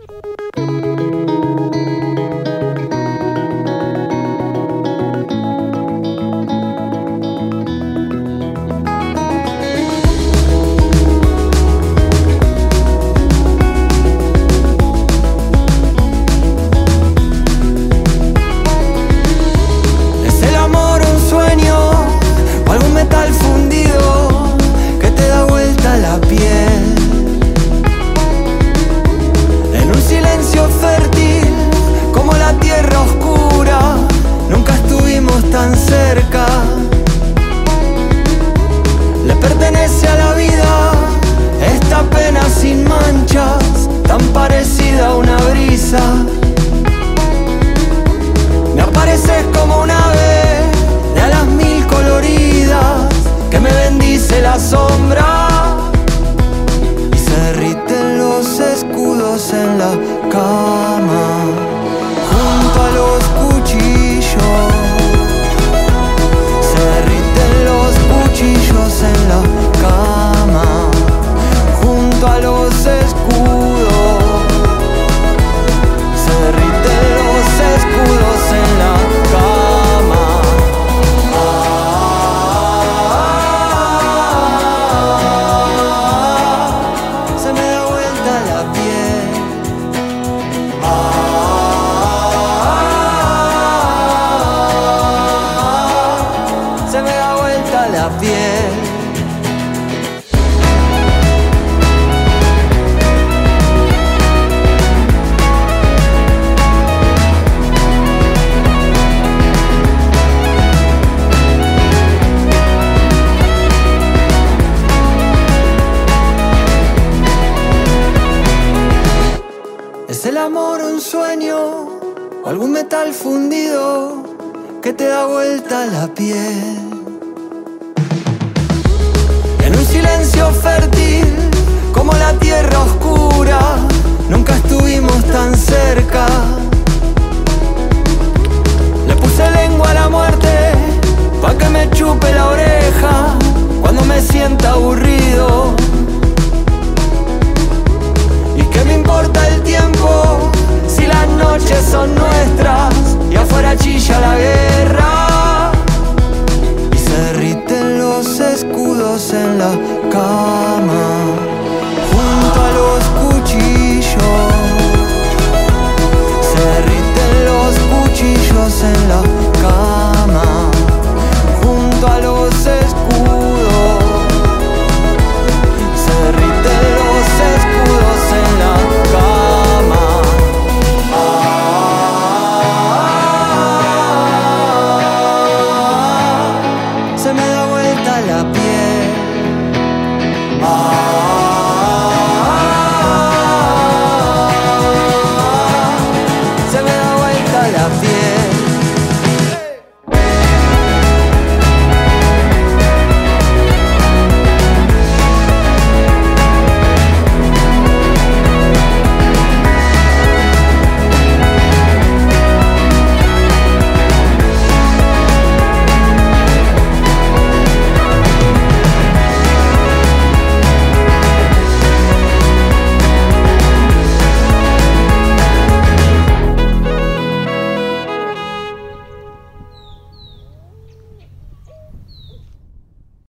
Tan cerca, le pertenece a la vida esta pena sin manchas, tan parecida a una brisa. Me apareces como un ave de alas mil coloridas que me bendice la sombra y se derriten los escudos en la cama junto a los cuchillos. Cuchillos en la cama, junto a los escudos. Se derriten los escudos en la cama. Se me da vuelta la piel. Se me da vuelta la piel. ¿Es el amor un sueño o algún metal fundido que te da vuelta la piel? En un silencio fértil como la tierra oscura, nunca estuvimos tan cerca. Le puse lengua a la muerte pa' que me chupe la oreja cuando me sienta aburrido. ¿Y qué me importa el tiempo si las noches son nuestras y afuera chilla la guerra?